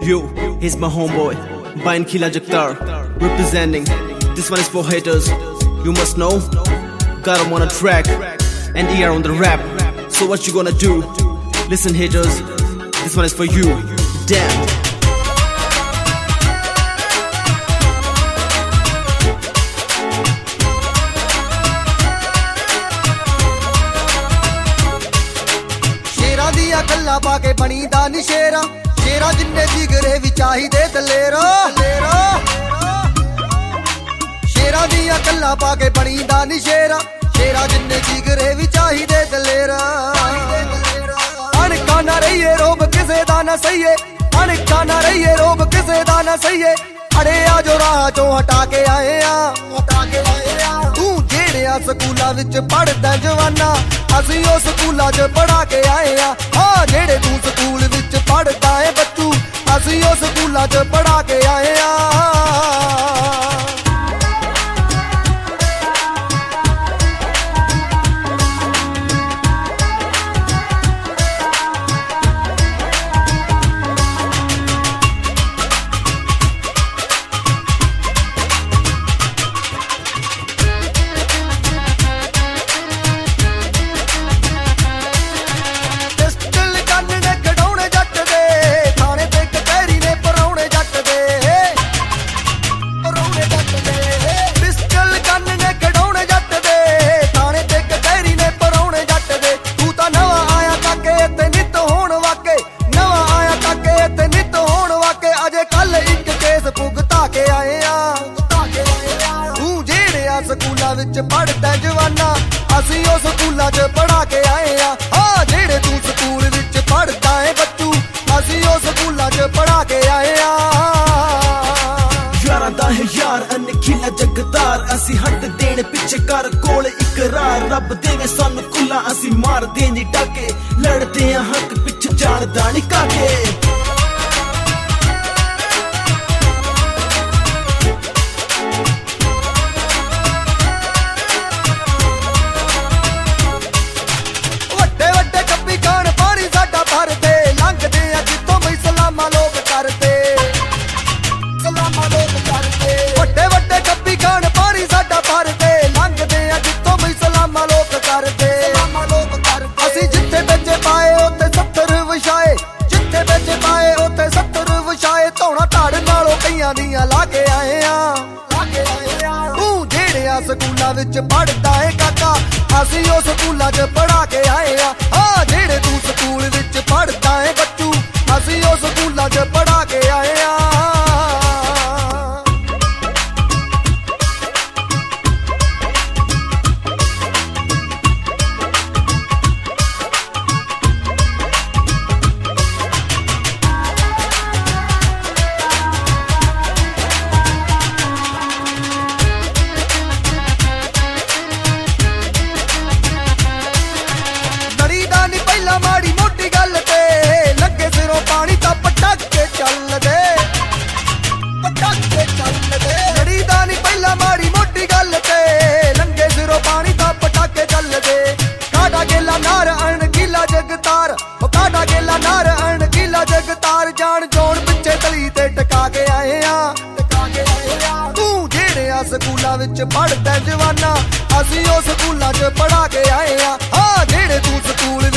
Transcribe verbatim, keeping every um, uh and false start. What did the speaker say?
Yo, here's my homeboy, Bayan Khila Jaktar, representing. This one is for haters. You must know, got him on a track, and E R on the rap. So what you gonna do? Listen haters, this one is for you. Damn. शेरा दिया गल्ला पाके बनी दा निशेरा शेरा जिन्ने जिगरे भी चाहिदे दलेरा लेरा शेरा दिया गल्ला पाके बनी दा निशेरा शेरा जिन्ने जिगरे भी चाहिदे दलेरा अणका ना रहिए रोब किसे दा ना सहीए अणका ना रहिए रोब किसे दा ना सहीए अड़े आ जो राह चो हटा के आए आ हटा के आए आ तू जेड़िया स्कूला विच पढ़दा जवाना ਅਸੀਂ ਉਹ ਸਕੂਲਾਂ 'ਚ ਪੜਾ ਕੇ ਆਏ ਆ ਹਾਂ ਜਿਹੜੇ ਤੂੰ ਸਕੂਲ ਵਿੱਚ ਪੜਦਾ ਏ ਬੱਚੂ ਅਸੀਂ ਉਹ ਸਕੂਲਾਂ 'ਚ ਪੜਾ ਕੇ ਆਏ ਆ ਸਕੂਲਾਂ ਵਿੱਚ ਪੜਦਾ ਜਵਾਨਾ ਅਸੀਂ ਉਹ ਸਕੂਲਾਂ 'ਚ ਪੜਾ ਕੇ ਆਏ ਆ ਹਾਂ ਜਿਹੜੇ ਤੂੰ ਸਕੂਲ ਵਿੱਚ ਪੜਦਾ ਏ ਬੱਚੂ ਅਸੀਂ ਉਹ ਸਕੂਲਾਂ 'ਚ ਪੜਾ ਕੇ ਆਏ ਆ ਯਾਰਾਂ ਦਾ ਹੈ ਯਾਰ ਅਨਖੀਲਾ ਜਗਤਾਰ ਅਸੀਂ ਹੱਟ ਦੇਣ ਪਿੱਛੇ ਕਰ ਕੋਲ ਇਕਰਾਰ ਰੱਬ ਦੇਵੇ ਸਾਨੂੰ ਕੁੱਲਾ ਅਸੀਂ ਮਾਰਦੇ ਨਹੀਂ ਡਾਕੇ ਲੜਦੇ ਆ ਹੱਕ ਪਿੱਛੇ ਜਾਣਦਾ ਨਹੀਂ ਕਾਕੇ ਦੀਆਂ ਲਾ ਕੇ ਆਏ ਆ ਤੂੰ ਜਿਹੜਿਆ ਸਕੂਲਾਂ ਵਿੱਚ ਪੜਦਾ ਏ ਕਾਕਾ ਅਸੀਂ ਉਹ ਸਕੂਲਾਂ 'ਚ ਪੜਾ ਕੇ ਆਏ ਆ ਹਾਂ ਜਿਹੜੇ ਤੂੰ ਸਕੂਲ ਵਿੱਚ ਪੜਦਾ ਏ ਬੱਚੂ ਅਸੀਂ ਉਹ ਸਕੂਲਾਂ 'ਚ ਪੜਾ ਕੇ ਆਏ ਆ ਮਾੜੀ ਮੋਟੀ ਗੱਲ ਤੇ ਲੱਗੇ ਸਿਰੋਂ ਪਾਣੀ ਤਾਂ ਪਟਾਕੇ ਚੱਲਦੇ ਪਟਾਕੇ ਚੱਲਦੇ ਲੜੀਦਾ ਨਹੀਂ ਪਹਿਲਾਂ ਮਾੜੀ ਮੋਟੀ ਗੱਲ ਤੇ ਲੰਗੇ ਸਿਰੋਂ ਪਾਣੀ ਤਾਂ ਪਟਾਕੇ ਚੱਲਦੇ ਕਾਡਾ ਗੇਲਾ ਨਾਰ ਅਣਗੀਲਾ ਜਗਤਾਰ ਉਹ ਕਾਡਾ ਗੇਲਾ ਨਾਰ ਅਣਗੀਲਾ ਜਗਤਾਰ ਜਾਣ ਜੋਣ ਪਿੱਛੇ ਤਲੀ ਤੇ ਟਕਾ ਕੇ ਆਏ ਆ ਟਕਾ ਕੇ ਆਏ ਆ ਤੂੰ ਜਿਹੜਿਆ ਸਕੂਲਾਂ ਵਿੱਚ ਪੜਦਾ ਜਵਾਨਾ ਅਸੀਂ ਉਹ ਸਕੂਲਾਂ 'ਚ ਪੜਾ ਕੇ ਆਏ ਆ ਹਾਂ ਜਿਹੜੇ ਤੂੰ ਸਕੂਲ